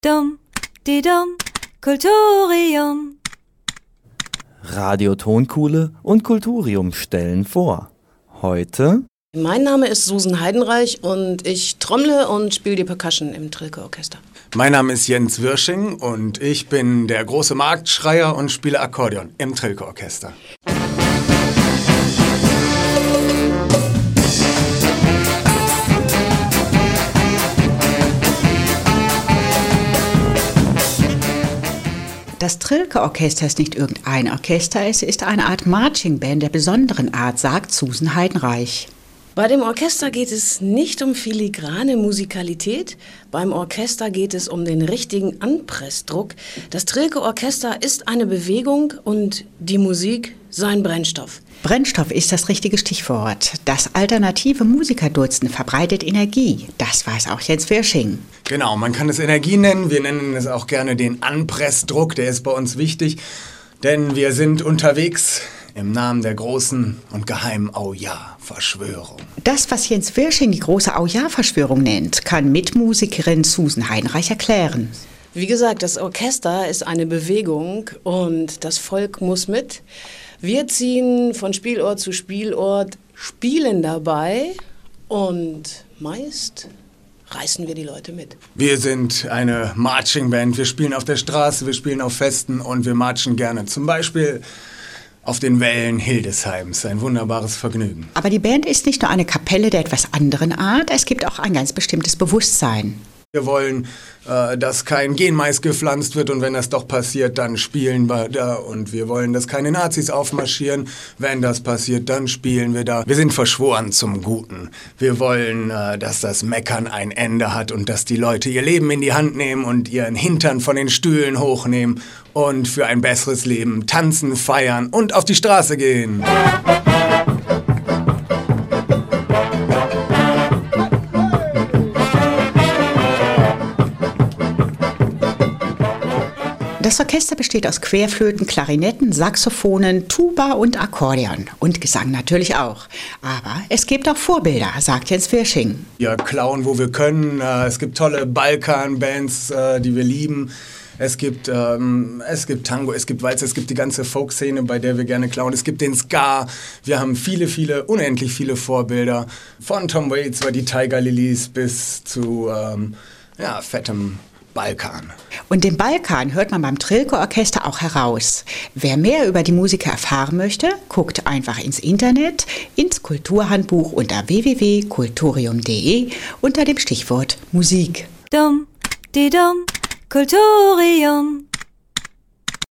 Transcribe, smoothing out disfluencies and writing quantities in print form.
Dum, di dum, Kulturium. Radio Tonkuhle und Kulturium stellen vor. Heute... Mein Name ist Susan Heidenreich und ich trommle und spiele die Percussion im Trilke-Orchester. Mein Name ist Jens Wirsching und ich bin der große Marktschreier und spiele Akkordeon im Trilke-Orchester. Das Trilke-Orchester ist nicht irgendein Orchester, es ist eine Art Marching-Band der besonderen Art, sagt Susan Heidenreich. Bei dem Orchester geht es nicht um filigrane Musikalität, beim Orchester geht es um den richtigen Anpressdruck. Das Trilke-Orchester ist eine Bewegung und die Musik sein Brennstoff. Brennstoff ist das richtige Stichwort. Das alternative Musikerdutzend verbreitet Energie. Das weiß auch Jens Wirsching. Genau, man kann es Energie nennen. Wir nennen es auch gerne den Anpressdruck. Der ist bei uns wichtig, denn wir sind unterwegs im Namen der großen und geheimen Au-Ja-Verschwörung. Das, was Jens Wirsching die große Au-Ja-Verschwörung nennt, kann Mitmusikerin Susan Heidenreich erklären. Wie gesagt, das Orchester ist eine Bewegung und das Volk muss mit. Wir ziehen von Spielort zu Spielort, spielen dabei und meist reißen wir die Leute mit. Wir sind eine Marching-Band. Wir spielen auf der Straße, wir spielen auf Festen und wir marchen gerne. Zum Beispiel auf den Wällen Hildesheims. Ein wunderbares Vergnügen. Aber die Band ist nicht nur eine Kapelle der etwas anderen Art, es gibt auch ein ganz bestimmtes Bewusstsein. Wir wollen, dass kein Genmais gepflanzt wird und wenn das doch passiert, dann spielen wir da. Und wir wollen, dass keine Nazis aufmarschieren. Wenn das passiert, dann spielen wir da. Wir sind verschworen zum Guten. Wir wollen, dass das Meckern ein Ende hat und dass die Leute ihr Leben in die Hand nehmen und ihren Hintern von den Stühlen hochnehmen und für ein besseres Leben tanzen, feiern und auf die Straße gehen. Das Orchester besteht aus Querflöten, Klarinetten, Saxophonen, Tuba und Akkordeon. Und Gesang natürlich auch. Aber es gibt auch Vorbilder, sagt Jens Wirsching. Wir klauen, wo wir können. Es gibt tolle Balkan-Bands, die wir lieben. Es gibt Tango, es gibt Walzer, es gibt die ganze Folkszene, bei der wir gerne klauen. Es gibt den Ska. Wir haben unendlich viele Vorbilder. Von Tom Waits über die Tiger Lilies bis zu fettem Balkan. Und den Balkan hört man beim Trilke-Orchester auch heraus. Wer mehr über die Musiker erfahren möchte, guckt einfach ins Internet, ins Kulturhandbuch unter www.kulturium.de unter dem Stichwort Musik. Dum, di dum, Kulturium.